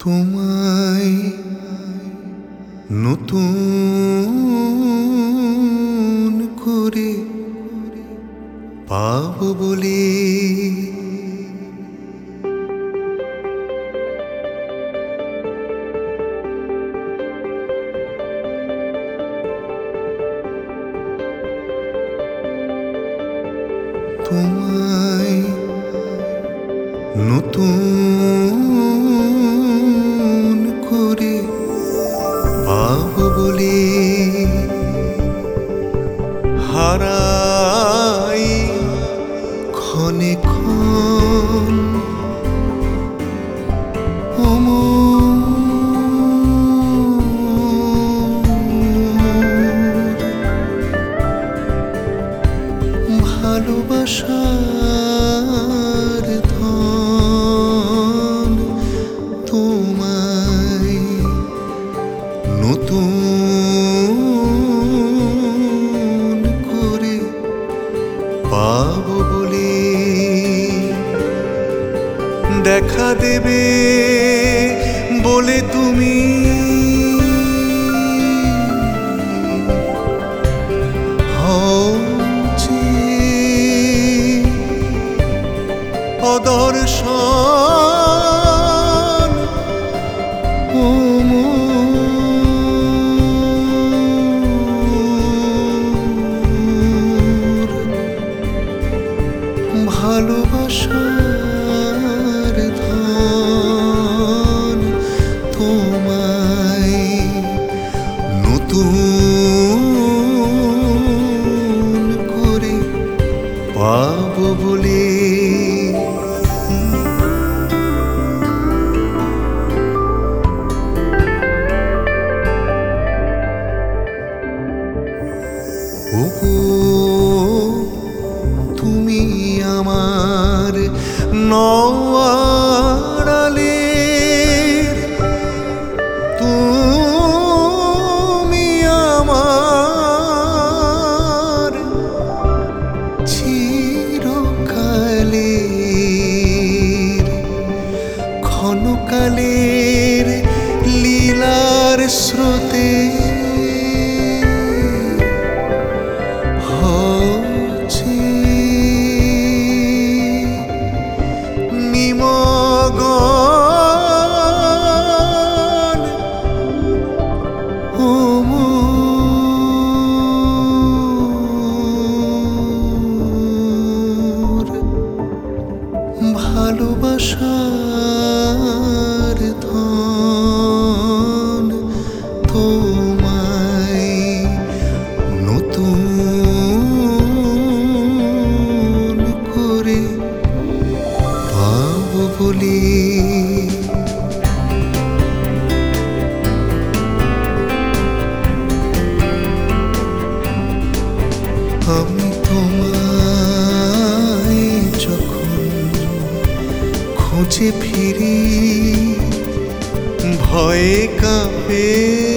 তোমায় নতুন করে পাবো বলে তোমায় নতুন করে পাবো বলে হারাই ক্ষণে ক্ষণ ভালোবাসার ধন তোমায় নতুন করে পাবো বলে দেখা দেবে বলে তুমি অদর্শন ভালোবাসার ধন তোমায় নতুন করে পাবো বলে ওগো তুমি আমার নওয়ারালের তুমি আমার চিরকালের ক্ষণকালের লীলার স্রোতে ভালোবাসার ধন তোমায় নতুন করে পাবো বলে আমি তোমায় যখন খুঁজে ফিরি ভয়ে কাঁপে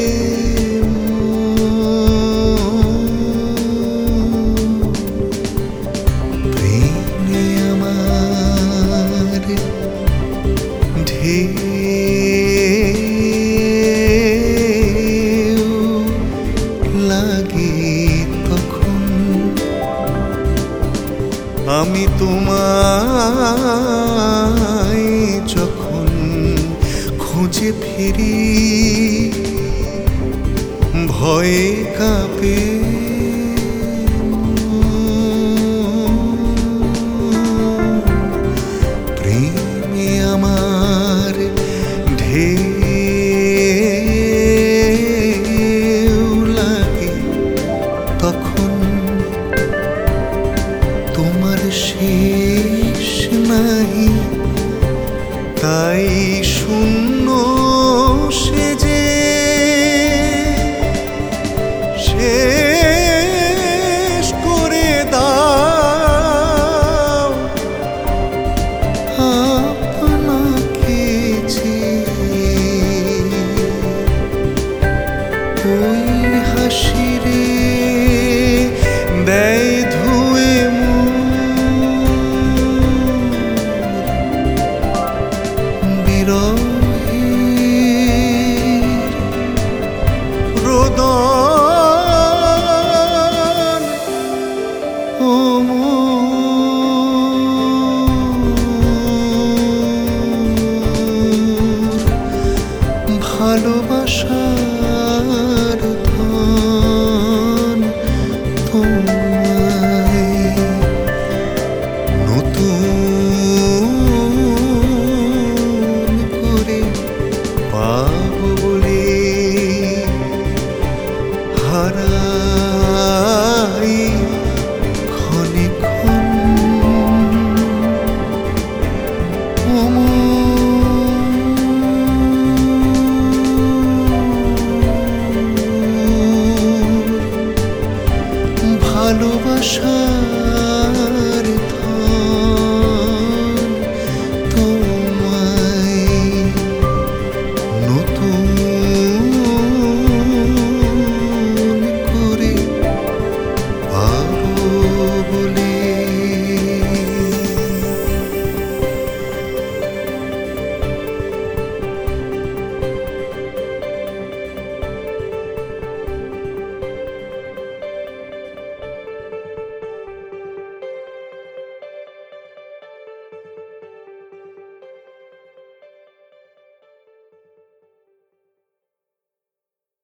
প্রেমে আমার ঢেউ লাগে তখন আমি তোমায় যখন খুঁজে ফিরি ভয়ে কাঁপে প্রেমে আমার ঢেউ লাগে তখন তোমার শেষ নাহি তাই শূন্য সেজে